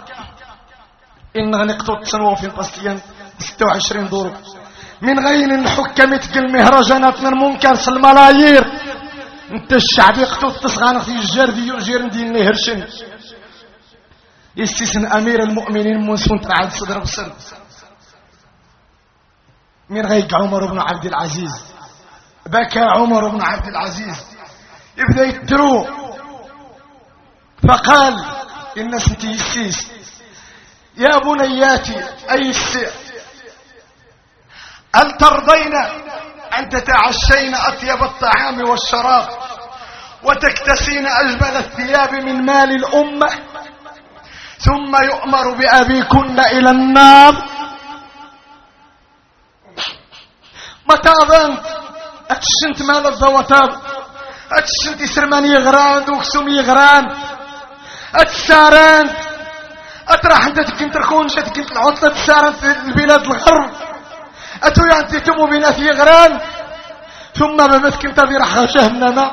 S4: إن غنقطو تسنوه في البستيان 26 دور من غين الحكم تقل مهرجانات نرمونكا الملايير انت الشعب يقطو تسغان في الجار دي يجير دي النهرشن يستسن أمير المؤمنين منسون ترعاد صدر بصر. من غيق عمر بن عبد العزيز بكى عمر بن عبد العزيز يبدأ يترو فقال الناس انت يسيس يا بنياتي أي السئ هل ترضين أن تتعشين أطيب الطعام والشراب وتكتسين أجمل الثياب من مال الأمة ثم يؤمر بأبيكن إلى النار؟ متى ظنت أتشنت مال الضواتاب أتشنت سرمان يغران دوكسوم يغران أتساران أتراح أنت تكنت تركون شتكنت العطلة تساران في البلاد الغرب أتويا أنت تمو بناث يغران ثم بمثك انت برحة جهنم.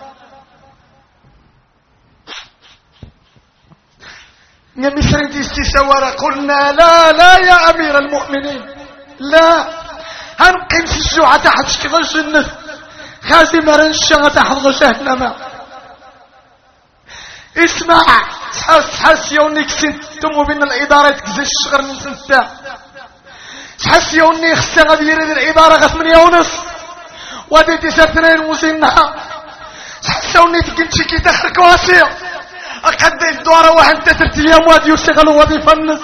S4: مصر انت استسوار قلنا لا لا يا أمير المؤمنين لا هنقيم في الجوعة تحت شكذا الجنة خازي مرنشة تحت جهنم. اسمع تحس يونيك سنتمو بين الإدارة تكزي الشغر من سنتا تحس يوني خسا غادي يريد الإدارة غا 8:30 وادي 9 وزنها تحس يوني تكنتشي كي تخر كواسي أقد الدورة واحد 3 أيام وادي يشتغل وظيفة النص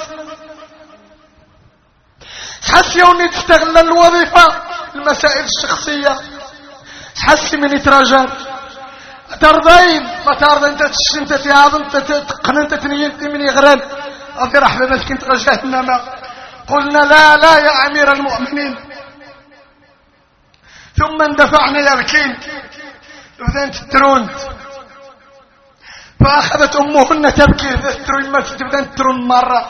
S4: تحس يوني تستغل الوظيفة المسائل الشخصية تحس من يتراجع ترضين ما ترضى انت تشنت تهاض انت تقن انت تنينت من يغران أفي رحمة بس كنت غجهنما. قلنا لا لا يا أمير المؤمنين ثم اندفعنا يبكين بدأت تترون فأخذت أمهن تبكي تترون ما تبدأ تترون مرة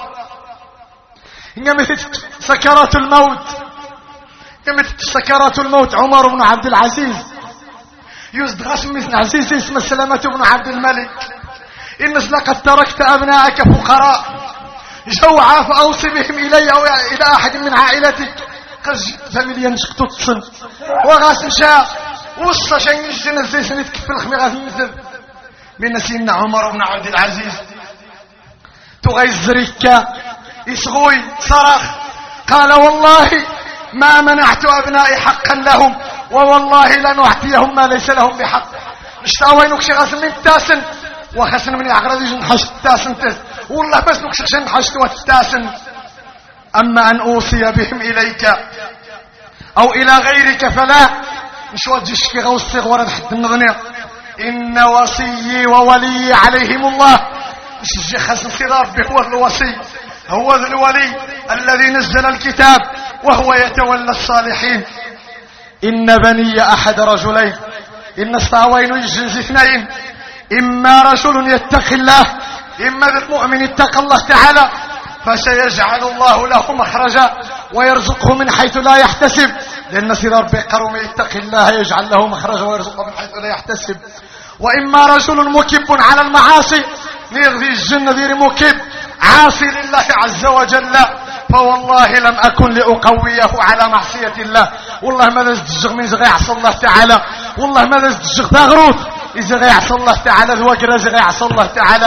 S4: مثل سكرات الموت مثل سكرات الموت. عمر بن عبد العزيز يصدغ من عزيز اسم سلامة بن عبد الملك إنس لقد تركت أبناءك فقراء جوعا فأوصي بهم إلي أو إلى أحد من عائلتك قد فمليا نشقتو تصن وغاس نشاء وصى شيء الجنة زي سنتك في الخميغة في المثل من سيدنا عمر بن عبد العزيز تغيز ركا يسغوي صرخ قال والله ما منعت أبنائي حقا لهم ووالله لنعطيهم ما ليس لهم بحق. نشتاوينك شي غاسن من التاسن وخاسن من يعقرد يجي نحش التاسن تس والله بس نكشخ نحش التاسن. أما أن أوصي بهم إليك أو إلى غيرك فلا مش وجيش كي غوصي غورد حد النغنية. إن وصيي وولي عليهم الله مش خاسن سي ربي هو الوصي هو الولي الذي نزل الكتاب وهو يتولى الصالحين. إن بني أحد رجلين إن الصاوين يجنز اثنين إما رجل يتقي الله إما المؤمن يتقى الله تعالى فسيجعل الله له مخرجا ويرزقه من حيث لا يحتسب لأن سيد ربي قرم يتقي الله يجعل له مخرجا ويرزقه من حيث لا يحتسب. وإما رجل مكب على المعاصي يغذي الجنة دير مكب عاصي لله عز وجل فوالله لم أكن لأقويه على معصية الله. والله ماذا زدجغ من زغي عصى الله تعالى والله ماذا زدجغ تغروت إذا غي عصى الله تعالى ذوقر إذا غي عصى الله تعالى.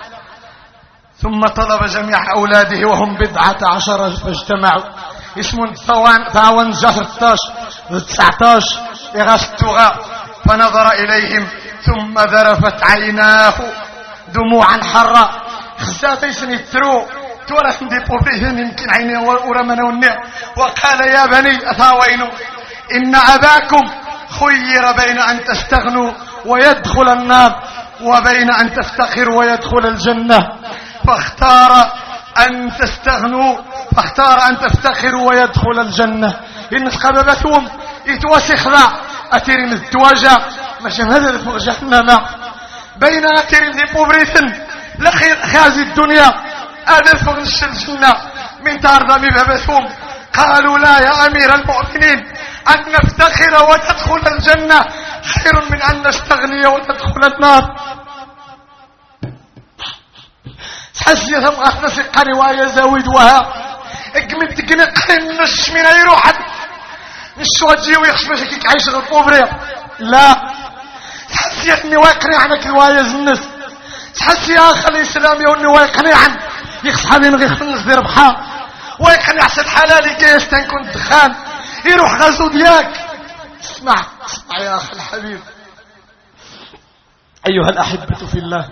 S4: ثم طلب جميع أولاده وهم 12 فاجتمعوا اسم ثاون زهر 19 إغاستغا فنظر إليهم ثم ذرفت عيناه دموعا حرة خزاتي سنترو تورث دي بوبريهن يمكن عيني ورمنا والنع وقال يا بني أثاوين إن أباكم خير بين أن تستغنوا ويدخل النار وبين أن تفتخروا ويدخل الجنة فاختار أن تستغنوا فاختار أن تفتخروا ويدخل الجنة. إن سقببتهم يتوسخ ذا أترين الدواجة مش هذا فوق جهنم بين أترين دي بوبريثن لخير خازي الدنيا هذا فوق الجنة من تارضى ببابتهم. قالوا لا يا أمير المؤمنين أن نفتخر وتدخل الجنة خير من أن نستغني وتدخل النار. حسيتهم أخنس قريوا يزاويد وها اقمت قنق نش من أي روحك نش وجيه ويخشبش كيك عايش غطوبري لا حسيتني واقني عنك رواية النس حسي يا أخي الإسلامي واني واقني عن يخصحني نغيخ النس دي ربحا واقني عسد حلالي كيستان كنت دخان يروح غزو دياك. اسمع يا أخي الحبيب أيها الأحبة في الله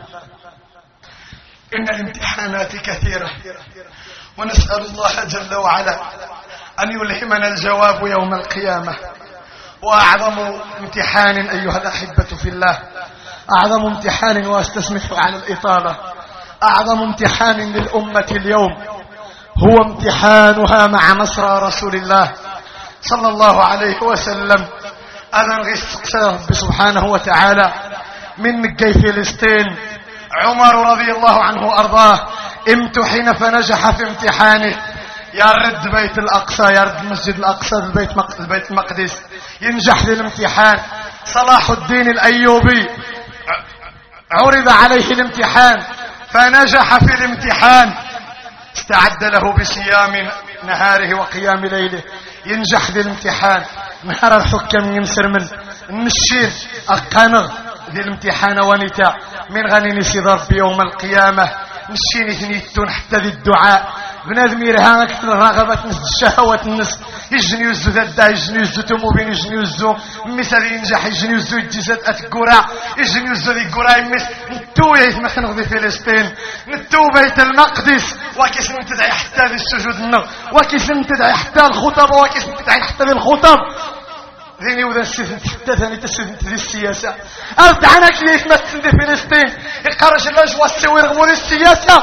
S4: إن الامتحانات كثيرة ونسأل الله جل وعلا أن يلهمنا الجواب يوم القيامة. وأعظم امتحان أيها الأحبة في الله أعظم امتحان وأستسمح على الإطالة أعظم امتحان للأمة اليوم هو امتحانها مع نصر رسول الله صلى الله عليه وسلم. أنا نغيث ربي سبحانه وتعالى من نقي فلسطين عمر رضي الله عنه وأرضاه امتحن فنجح في امتحانه يرد بيت الأقصى يرد المسجد الأقصى البيت المقدس ينجح في الامتحان. صلاح الدين الأيوبي عرض عليه الامتحان فنجح في الامتحان استعد له بصيام نهاره وقيام ليله ينجح في الامتحان. نهار الحكم ينسر من النشين أقنغ ذي الامتحان ونتا من غني نسي ضرب يوم القيامة نشين ثنيتون حتى ذي الدعاء بنادم يرهانك رغبة نس الشهوة النس يجني يزو ذا يجني يزو تموبين يجني يزو مثل ينجح يجني يزو الجسد أتقرع يجني يزو ذي قرع يمس نتو يثمث نغذي فلسطين نتو بيت المقدس وكيس نتدعي حتى ذي السجود النغ وكيس نتدعي حتى الخطب وكيس نتدعي حتى ذي الخطب ذيني وذا السيد حتى ثاني تسيد ذي السياسة أردعنك ليه تمثل ذي فلسطين يقرش الأجواء السوير غمول السياسة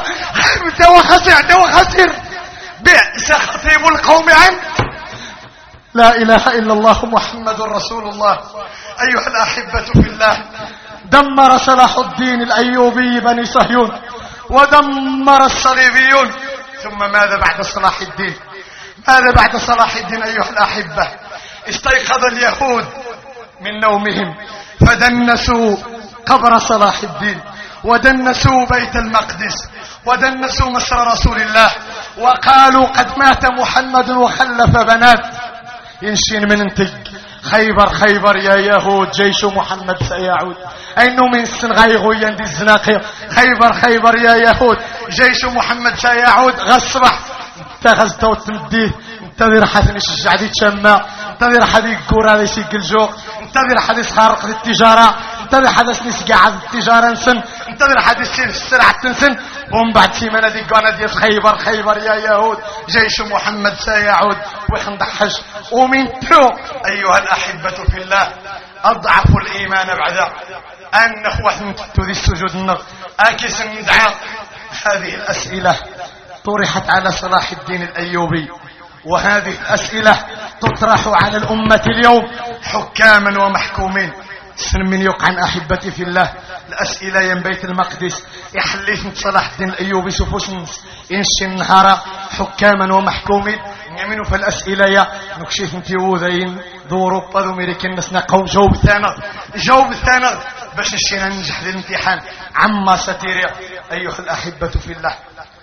S4: وخسر بئس خطيب القوم عنك. لا إله إلا الله محمد رسول الله. أيها الأحبة في الله دمر صلاح الدين الأيوبي بني صهيون ودمر الصليبيون. ثم ماذا بعد صلاح الدين؟ ماذا بعد صلاح الدين أيها الأحبة؟ استيقظ اليهود من نومهم فدنسوا قبر صلاح الدين ودنسوا بيت المقدس ودنسوا مصر رسول الله وقالوا قد مات محمد وخلف بنات. ينشين من انتج خيبر يا يهود جيش محمد سيعود. أينو من السنغايغو يندي الزناقير خيبر يا يهود جيش محمد سيعود. غصبح تغزته وتمديه انتظر حد يشجع دي تشمع انتظر حد يقور هذا يسيق الجوق انتظر حد يسخارق التجارة انتظر حدث نسقع التجارة نسن انتظر حدث السرعة تنسن ومن بعد سيمانة دي قانا دي خيبر يا يهود جيش محمد سيعود ويخندحش ومن تو أيها الأحبة في الله أضعف الإيمان بعد أن نخوة تذي السجود النغ آكس الندعاء. هذه الأسئلة طرحت على صلاح الدين الأيوبي، وهذه الأسئلة تطرح على الأمة اليوم حكاما ومحكومين. من يقعن أحبتي في الله الأسئلة ين بيت المقدس يحليث صلاح الدين الأيوبي سفوسنس إنش النهار حكاما ومحكومين يمنوا في الأسئلة يا نكشيف انتيوذين دورو بذو ميريكين نسنا قوم جوب ثانغ باش نشينا ننجح للامتحان عما ستيريا. أيها الأحبة في الله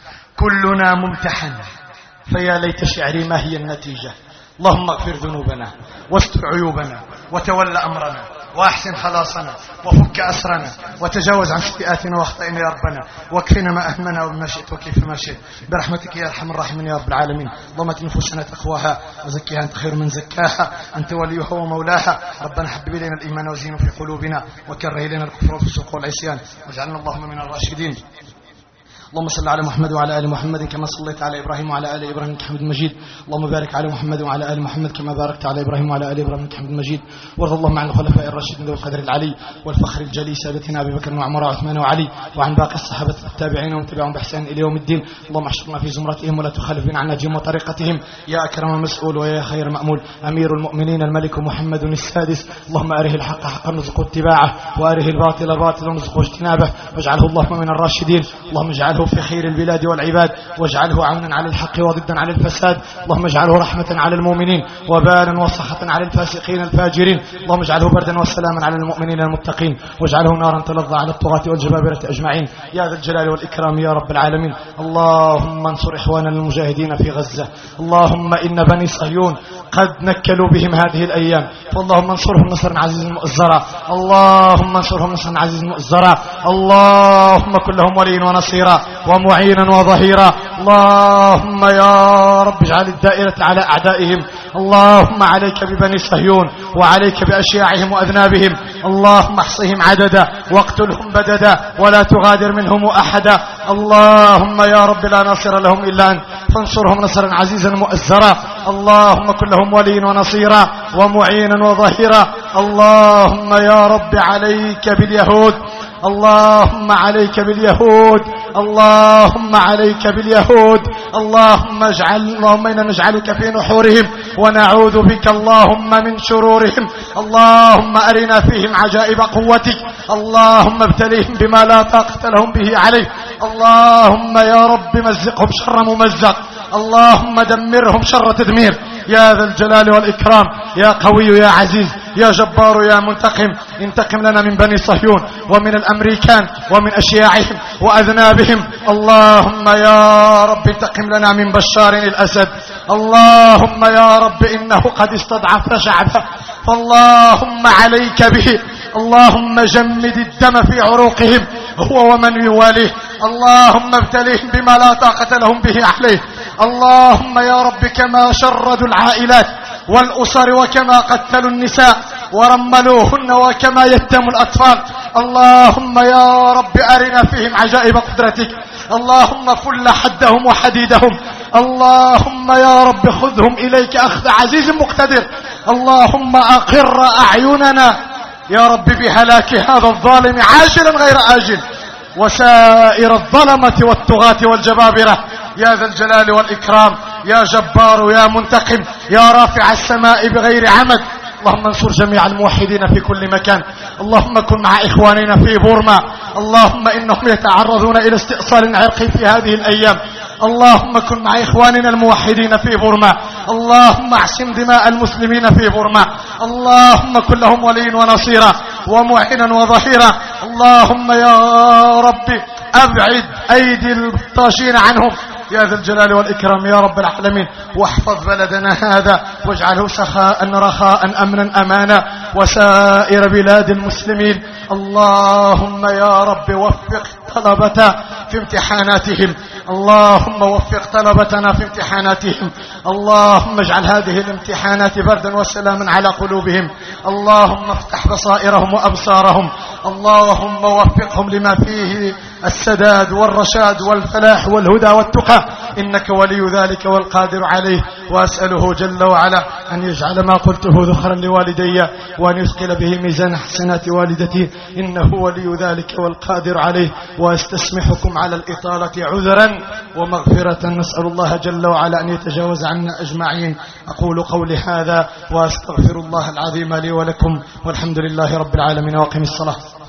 S4: كلنا ممتحن، فيا ليت شعري ما هي النتيجة. اللهم اغفر ذنوبنا واستر عيوبنا وتول أمرنا واحسن خلاصنا وفك أسرنا وتجاوز عن سيئاتنا واخطئنا يا ربنا، واكفنا ما أهمنا وبما شئت وكيف ما شئت برحمتك يا أرحم الراحمين يا رب العالمين. اللهم ات نفوسنا تقواها وزكيها أنت خير من زكاها أنت وليها ومولاها. ربنا حبب إلينا الإيمان وزينه في قلوبنا وكره إلينا الكفر والفسوق والعصيان واجعلنا اللهم من الراشدين. اللهم صل على محمد وعلى آل محمد كما صليت على إبراهيم وعلى آل إبراهيم إنك حميد مجيد. اللهم بارك على محمد وعلى آل محمد كما باركت على إبراهيم وعلى آل إبراهيم إنك حميد مجيد. وارض اللهم عن الخلفاء الراشدين ذوي القدر العلي والفخر الجلي سادتنا أبي بكر وعمر وعثمان وعلي، وعن باقي الصحابة التابعين ومن تبعهم بإحسان إلى يوم الدين. اللهم احشرنا في زمرتهم ولا تخلف بنا عن نهجهم وطريقتهم يا أكرم مسؤول ويا خير مأمول. أمير المؤمنين الملك محمد السادس، اللهم أره الحق حقا نرزقه اتباعه وأره الباطل باطلا نرزقه اجتنابه، واجعله اللهم من الراشدين. اللهم اجعله في خير البلاد والعباد، واجعله عونا على الحق وضدا على الفساد. اللهم اجعله رحمة على المؤمنين وبالا وصحة على الفاسقين الفاجرين. اللهم اجعله بردا وسلاما على المؤمنين المتقين، واجعله نارا تلظى على الطغاة والجبابرة أجمعين يا ذا الجلال والإكرام يا رب العالمين. اللهم انصر إخواننا المجاهدين في غزة. اللهم إن بني صهيون قد نكلوا بهم هذه الأيام، فاللهم انصرهم نصرا عزيزا مؤزرا. اللهم انصرهم نصرا عزيزا مؤزرا. اللهم كن لهم وليا ونصيرا ومعينا وظهيرا. اللهم يا رب اجعل الدائرة على أعدائهم. اللهم عليك ببني صهيون وعليك بأشياعهم وأذنابهم. اللهم احصهم عددا واقتلهم بددا ولا تغادر منهم أحدا. اللهم يا رب لا ناصر لهم إلا أنت، فانصرهم نصرا عزيزا مؤزرا. اللهم كن لهم وليا ونصيرا ومعينا وظهيرا. اللهم يا رب عليك باليهود. اللهم عليك باليهود. اللهم عليك باليهود. اللهم إنا نجعلك في نحورهم ونعوذ بك اللهم من شرورهم. اللهم أرنا فيهم عجائب قوتك. اللهم ابتليهم بما لا طاقة لهم به عليه. اللهم يا رب مزقهم شر ممزق. اللهم دمرهم شر تدمير يا ذا الجلال والإكرام يا قوي يا عزيز يا جبار يا منتقم. انتقم لنا من بني صهيون ومن الأمريكان ومن أشياعهم وأذنابهم. اللهم يا رب انتقم لنا من بشار الأسد. اللهم يا رب إنه قد استضعف شعبه، فاللهم عليك به. اللهم جمد الدم في عروقهم هو ومن يواليه. اللهم ابتليهم بما لا طاقة لهم به عليه. اللهم يا رب كما شردوا العائلات والأسر وكما قتلوا النساء ورملوهن وكما يتموا الأطفال. اللهم يا رب أرنا فيهم عجائب قدرتك. اللهم فل حدهم وحديدهم. اللهم يا رب خذهم إليك أخذ عزيز مقتدر. اللهم أقر أعيننا يا رب بهلاك هذا الظالم عاجلا غير آجل وسائر الظلمة والطغاة والجبابرة يا ذا الجلال والإكرام يا جبار يا منتقم يا رافع السماء بغير عمد. اللهم انصر جميع الموحدين في كل مكان. اللهم كن مع إخواننا في بورما. اللهم إنهم يتعرضون إلى استئصال عرقي في هذه الأيام. اللهم كن مع إخواننا الموحدين في بورما. اللهم اعصم دماء المسلمين في بورما. اللهم كن لهم وليا ونصيرا ومعينا وظهيرا. اللهم يا رب أبعد أيدي الطاشين عنهم يا ذا الجلال والإكرام يا رب العالمين. واحفظ بلدنا هذا واجعله سخاء رخاء أمنا أمانا وسائر بلاد المسلمين. اللهم يا رب وفق طلبة في امتحاناتهم. اللهم وفق طلبتنا في امتحاناتهم، اللهم اجعل هذه الامتحانات بردا وسلاما على قلوبهم، اللهم افتح بصائرهم وأبصارهم، اللهم وفقهم لما فيه السداد والرشاد والفلاح والهدى والتقى، إنك ولي ذلك والقادر عليه. وأسأله جل وعلا أن يجعل ما قلته ذخرا لوالدي، وأن يثقل به ميزان حسنات والدتي، إنه ولي ذلك والقادر عليه. وأستسمحكم على الإطالة عذرا ومغفرة، نسأل الله جل وعلا أن يتجاوز عنا أجمعين. أقول قولي هذا وأستغفر الله العظيم لي ولكم، والحمد لله رب العالمين، وأقم الصلاة.